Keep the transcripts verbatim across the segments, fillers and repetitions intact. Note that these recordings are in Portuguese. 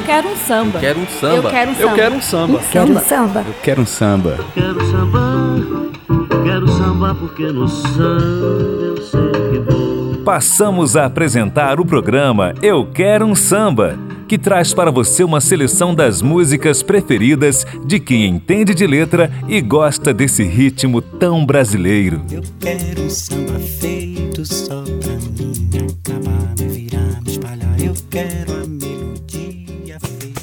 quero um samba. Eu quero um samba. Eu quero um samba. Eu quero um samba. Eu quero um samba. Eu quero um samba. Eu quero samba, quero samba porque no samba eu sei que vou. Passamos a apresentar o programa Eu Quero um Samba, que traz para você uma seleção das músicas preferidas de quem entende de letra e gosta desse ritmo tão brasileiro. Eu quero um samba feito só pra mim, acabar, me virar, me espalhar. Eu quero a melodia feita.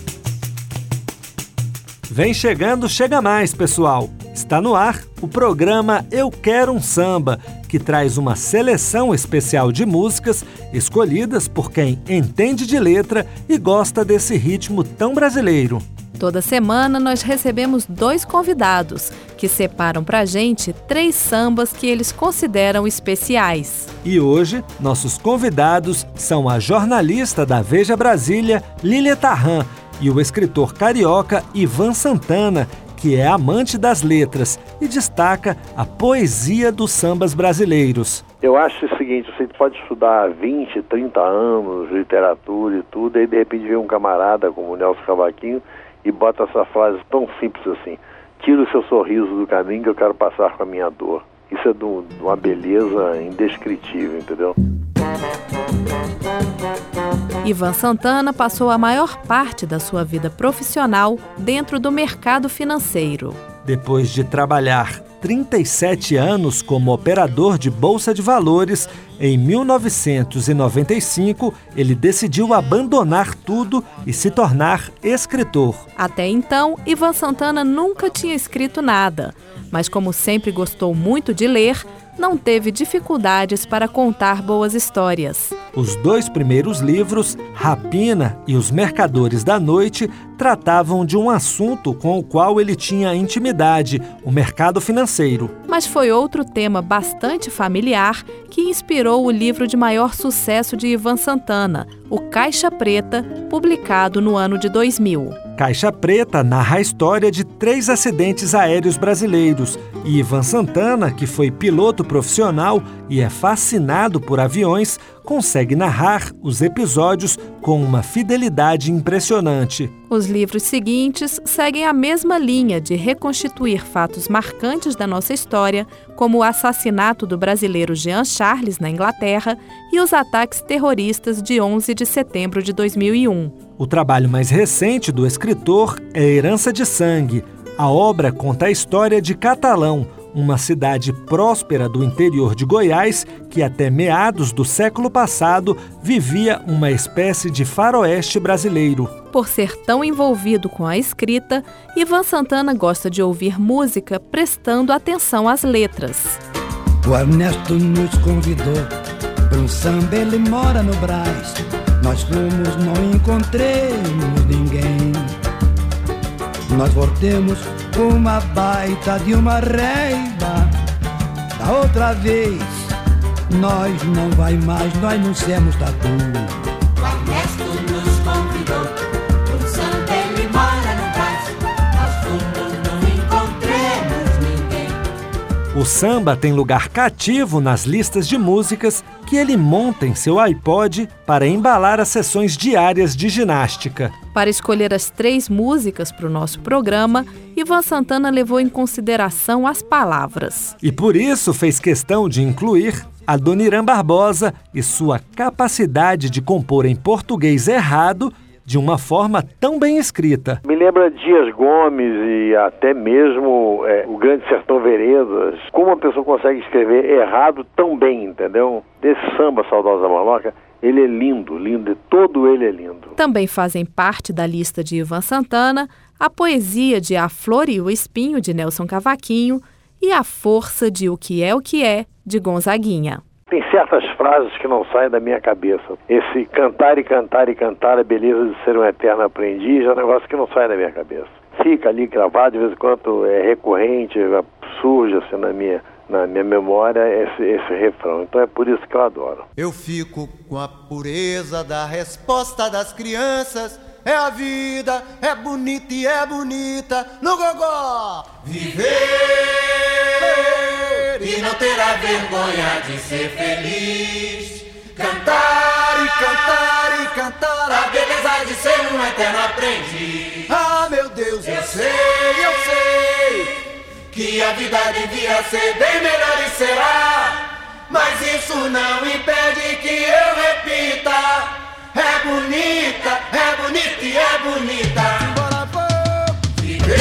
Vem chegando, chega mais, pessoal. Está no ar o programa Eu Quero um Samba, que traz uma seleção especial de músicas escolhidas por quem entende de letra e gosta desse ritmo tão brasileiro. Toda semana nós recebemos dois convidados que separam pra gente três sambas que eles consideram especiais. E hoje, nossos convidados são a jornalista da Veja Brasília, Lília Tarran, e o escritor carioca Ivan Santana, que é amante das letras e destaca a poesia dos sambas brasileiros. Eu acho o seguinte, você pode estudar vinte, trinta anos, literatura e tudo, e de repente vem um camarada como o Nelson Cavaquinho e bota essa frase tão simples assim: tira o seu sorriso do caminho que eu quero passar com a minha dor. Isso é de uma beleza indescritível, entendeu? Ivan Santana passou a maior parte da sua vida profissional dentro do mercado financeiro. Depois de trabalhar trinta e sete anos como operador de bolsa de valores, em mil novecentos e noventa e cinco ele decidiu abandonar tudo e se tornar escritor. Até então, Ivan Santana nunca tinha escrito nada, mas como sempre gostou muito de ler, não teve dificuldades para contar boas histórias. Os dois primeiros livros, Rapina e Os Mercadores da Noite, tratavam de um assunto com o qual ele tinha intimidade, o mercado financeiro. Mas foi outro tema bastante familiar que inspirou o livro de maior sucesso de Ivan Santana, o Caixa Preta, publicado no ano de dois mil. Caixa Preta narra a história de três acidentes aéreos brasileiros e Ivan Santana, que foi piloto profissional e é fascinado por aviões, consegue narrar os episódios com uma fidelidade impressionante. Os livros seguintes seguem a mesma linha de reconstituir fatos marcantes da nossa história, como o assassinato do brasileiro Jean Charles na Inglaterra e os ataques terroristas de onze de setembro de dois mil e um. O trabalho mais recente do escritor é Herança de Sangue. A obra conta a história de Catalão, uma cidade próspera do interior de Goiás que até meados do século passado vivia uma espécie de faroeste brasileiro. Por ser tão envolvido com a escrita, Ivan Santana gosta de ouvir música prestando atenção às letras. O Ernesto nos convidou para um samba, ele mora no Brás. Nós fomos, não encontremos ninguém. Nós voltemos com uma baita de uma reiva. Da outra vez, nós não vai mais, nós não somos tatu. O Ernesto nos convidou para um samba, ele mora no Brás. Nós fomos, não encontremos ninguém. O samba tem lugar cativo nas listas de músicas que ele monta em seu iPod para embalar as sessões diárias de ginástica. Para escolher as três músicas para o nosso programa, Ivan Santana levou em consideração as palavras. E por isso fez questão de incluir a Dona Irã Barbosa e sua capacidade de compor em português errado de uma forma tão bem escrita. Me lembra Dias Gomes e até mesmo é, o Grande Sertão Veredas. Como uma pessoa consegue escrever errado tão bem, entendeu? Desse samba Saudosa Maloca, ele é lindo, lindo, todo ele é lindo. Também fazem parte da lista de Ivan Santana a poesia de A Flor e o Espinho, de Nelson Cavaquinho, e A Força de O Que É O Que É, de Gonzaguinha. Tem certas frases que não saem da minha cabeça. Esse cantar e cantar e cantar a beleza de ser um eterno aprendiz é um negócio que não sai da minha cabeça. Fica ali gravado, de vez em quando é recorrente, surge assim na minha, na minha memória esse, esse refrão. Então é por isso que eu adoro. Eu fico com a pureza da resposta das crianças. É a vida, é bonita e é bonita no gogó. Viver e não ter a vergonha de ser feliz. Cantar e cantar e cantar a beleza de ser um eterno até não aprendi. Ah, meu Deus, eu sei, eu sei que a vida devia ser bem melhor e será, mas isso não impede que eu repita. É bonita, é bonita e é bonita. Bora, vou viver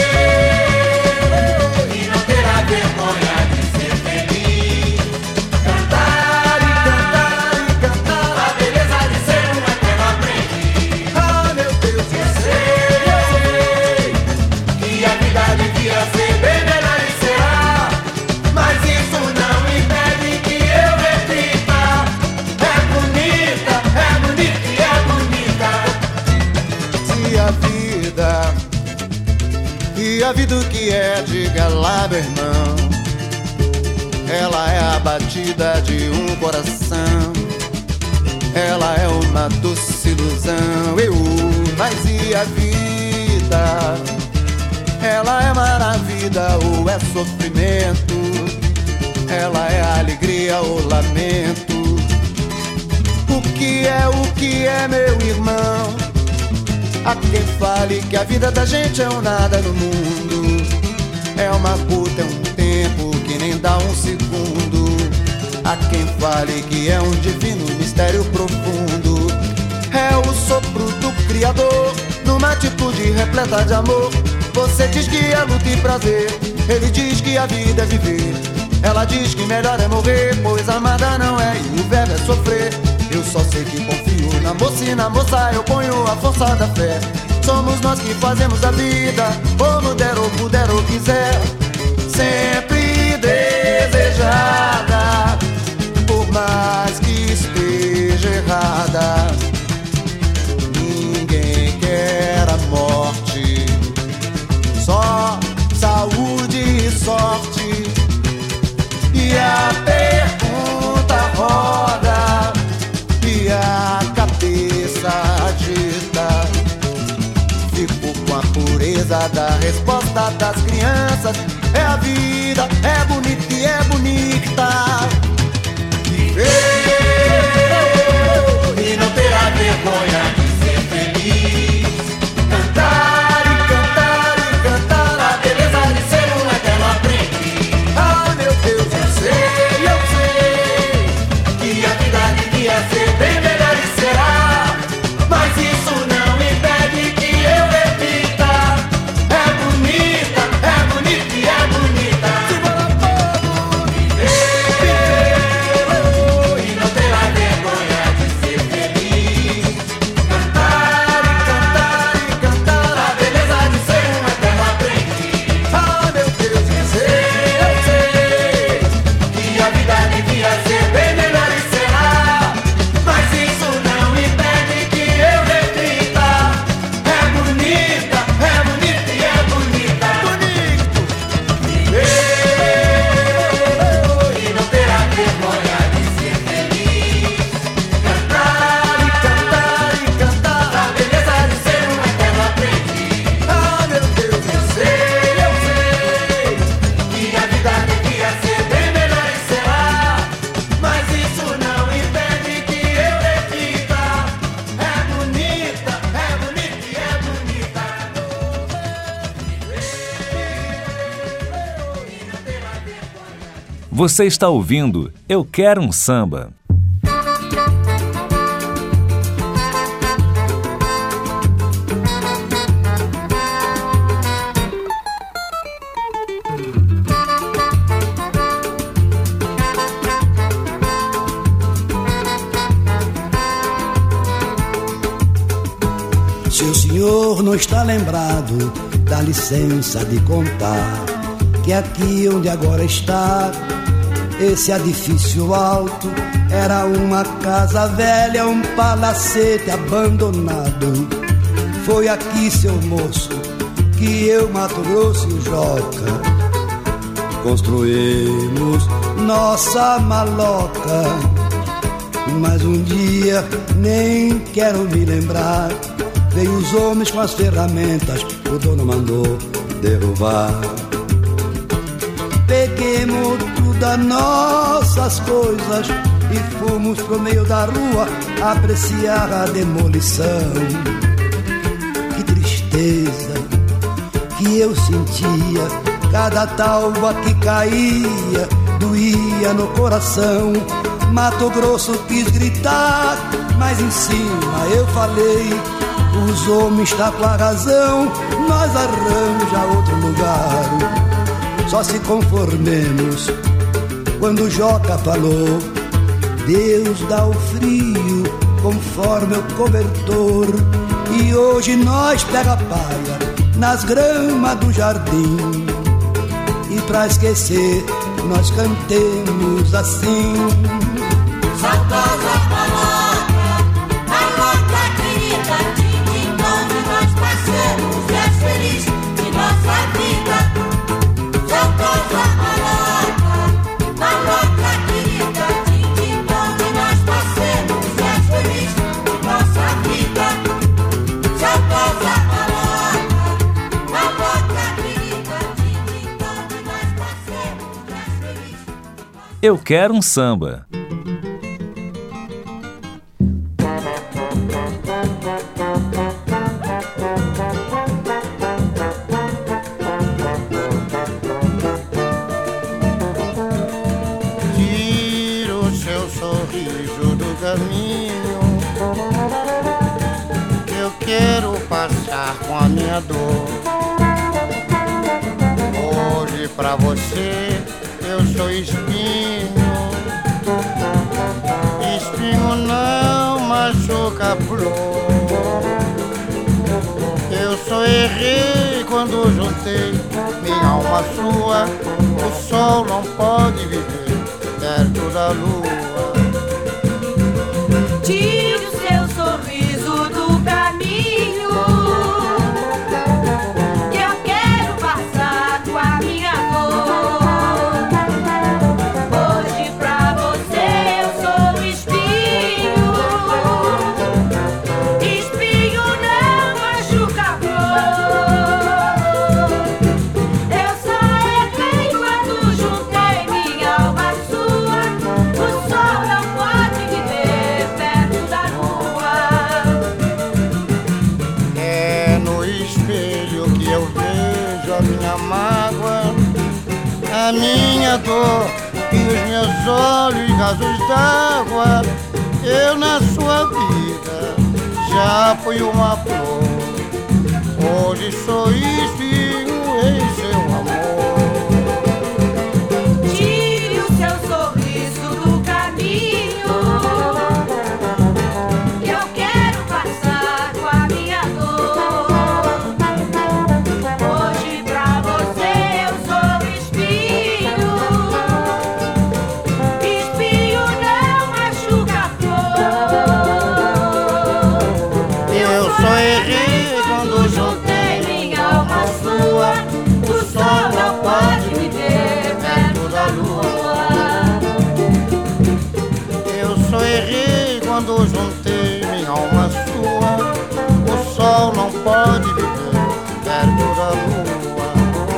e não terá vergonha de ser feliz. Cantar e cantar e cantar a beleza de ser um eterno aprendiz. Ah, meu Deus, eu sei, eu sei que a vida devia ser bem melhor e será, mas isso não impede que eu repita. É bonita, é bonita e é bonita. Se a vida, e a vida o que é, diga lá, meu irmão, ela é a batida de um coração, ela é uma doce ilusão. Eu, mas e a vida? Ela é maravilha ou é sofrimento? Ela é alegria ou lamento? O que é, o que é, meu irmão? Há quem fale que a vida da gente é um nada no mundo, é uma puta, é um tempo que nem dá um segundo. Há quem fale que é um divino mistério profundo, é o sopro do Criador numa atitude repleta de amor. Você diz que é luta e prazer, ele diz que a vida é viver, ela diz que melhor é morrer, pois amada não é e o verbo é sofrer. Eu só sei que confio na moça e na moça eu ponho a força da fé. Somos nós que fazemos a vida, como der ou puder ou quiser, sempre desejada, por mais que esteja errada. Ninguém quer a morte, só saúde e sorte. E a pergunta roda e a cabeça agita. Fico com a pureza da resposta das crianças. É a vida, é bonita e é bonita. Viver e não terá vergonha de ser feliz. Cantar e cantar e cantar a beleza de ser um eterno aprendiz. Ah, meu Deus, eu sei, eu sei que a vida devia ser bem melhor e será, mas isso não impede que eu repita. É bonita, é bonita e é bonita. Viver e não terá vergonha de ser feliz. Cantar e cantar e cantar a beleza de ser um eterno aprendiz. Ah, meu Deus, eu sei, eu sei que a vida devia ser bem melhor e será, mas isso não impede que eu repita. É bonita, é bonita e é bonita. Bonito. Viver e não terá vergonha de ser feliz. Cantar e cantar e cantar a beleza de ser um eterno aprendiz. Ah, meu Deus, eu sei, eu sei que a vida devia ser bem melhor e será, mas isso não impede que eu repita. É bonita, é bonita e é bonita. Você está ouvindo Eu Quero um Samba. Se o senhor não está lembrado, dá licença de contar que aqui onde agora está, esse edifício alto era uma casa velha, um palacete abandonado. Foi aqui, seu moço, que eu, Mato Grosso e o Joca construímos nossa maloca. Mas um dia, nem quero me lembrar, veio os homens com as ferramentas, o dono mandou derrubar. Peguemos tudo as nossas coisas e fomos pro meio da rua apreciar a demolição. tristeza que eu sentia, cada talva que caía doía no coração. Mato Grosso quis gritar, mas em cima eu falei: os homens estão com a razão, nós arranja outro lugar. Só se conformemos quando o Joca falou: Deus dá o frio conforme o cobertor. E hoje nós pega a palha nas gramas do jardim, e pra esquecer nós cantemos assim: saudosa maloca, maloca querida, tim-tim bom de nós parceiros, és feliz de nossa vida. Saudosa maloca, maloca querida, tim-tim bom de nós parceiros, és feliz de nossa vida. Saudosa maloca, maloca querida, tim-tim bom de nós parceiros, és feliz de nossa vida. Eu Quero um Samba. Tira o seu sorriso do caminho, que eu quero passar com a minha dor. Hoje pra você eu sou espinho, espinho não machuca a flor. Eu só errei quando juntei minha alma à sua. O sol não pode viver perto da lua. Tire o seu sorriso do caminho, que eu quero passar com a minha dor. Hoje pra você eu sou espinho, espinho não machuca a flor. Eu só errei quando juntei minha alma à sua. O sol não pode viver perto da lua. É no espelho que eu vejo a minha mágoa, a minha dor e os meus olhos rasos d'água. Eu na sua vida já fui uma flor, hoje sou espinho em seu amor. Tire o seu sorriso do caminho, que eu quero passar com a minha dor. Hoje pra você eu sou espinho, espinho não machuca a flor. Eu só errei quando juntei minha alma à sua. O sol não pode viver perto da lua. Eu só errei quando juntei minha alma à sua. O sol não pode viver perto da lua.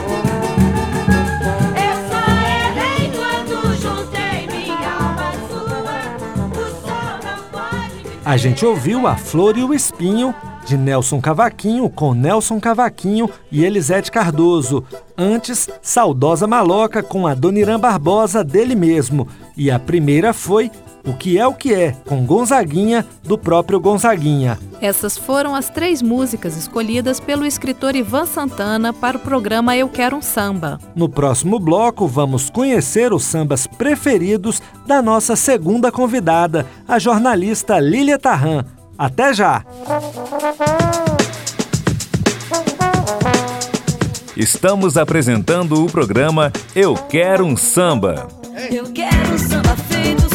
Eu só errei quando juntei minha alma à sua. O sol não pode viver. A gente ouviu A Flor e o Espinho, de Nelson Cavaquinho, com Nelson Cavaquinho e Elisete Cardoso. Antes, Saudosa Maloca, com Adoniran Barbosa, dele mesmo. E a primeira foi O Que É O Que É, com Gonzaguinha, do próprio Gonzaguinha. Essas foram as três músicas escolhidas pelo escritor Ivan Santana para o programa Eu Quero um Samba. No próximo bloco, vamos conhecer os sambas preferidos da nossa segunda convidada, a jornalista Lília Tarran. Até já! Estamos apresentando o programa Eu Quero um Samba. Eu quero um samba feito